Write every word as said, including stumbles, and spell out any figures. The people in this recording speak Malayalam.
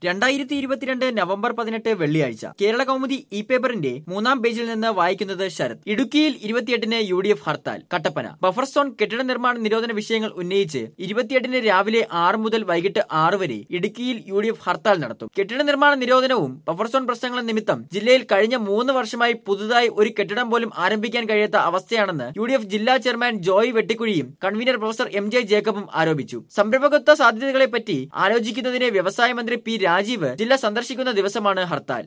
രണ്ടായിരത്തി ഇരുപത്തിരണ്ട് നവംബർ പതിനെട്ട് വെള്ളിയാഴ്ച കേരള കൗമുദി ഇ പേപ്പറിന്റെ മൂന്നാം പേജിൽ നിന്ന് വായിക്കുന്നത് ശരത്. ഇടുക്കിയിൽ ഇരുപത്തിയെട്ടിന് U D F hartal. Kattappana. Buffer zone കെട്ടിട നിർമ്മാണ നിരോധന വിഷയങ്ങൾ ഉന്നയിച്ച് ഇരുപത്തിയെട്ടിന് രാവിലെ ആറ് മുതൽ വൈകിട്ട് ആറ് വരെ ഇടുക്കിയിൽ യു ഡി എഫ് ഹർത്താൽ നടത്തും. കെട്ടിട നിർമ്മാണ നിരോധനവും ബഫർ സോൺ പ്രശ്നങ്ങളും നിമിത്തം ജില്ലയിൽ കഴിഞ്ഞ മൂന്ന് വർഷമായി പുതുതായി ഒരു കെട്ടിടം പോലും ആരംഭിക്കാൻ കഴിയാത്ത അവസ്ഥയാണെന്ന് യു ഡി എഫ് ജില്ലാ ചെയർമാൻ ജോയ് വെട്ടിക്കുഴിയും കൺവീനർ പ്രൊഫസർ എം ജെ ജേക്കബും ആരോപിച്ചു. സംരംഭകത്വ സാധ്യതകളെപ്പറ്റി ആലോചിക്കുന്നതിന് വ്യവസായ മന്ത്രി പി രാജീവ് ജില്ല സന്ദർശിക്കുന്ന ദിവസമാണ് ഹർത്താൽ.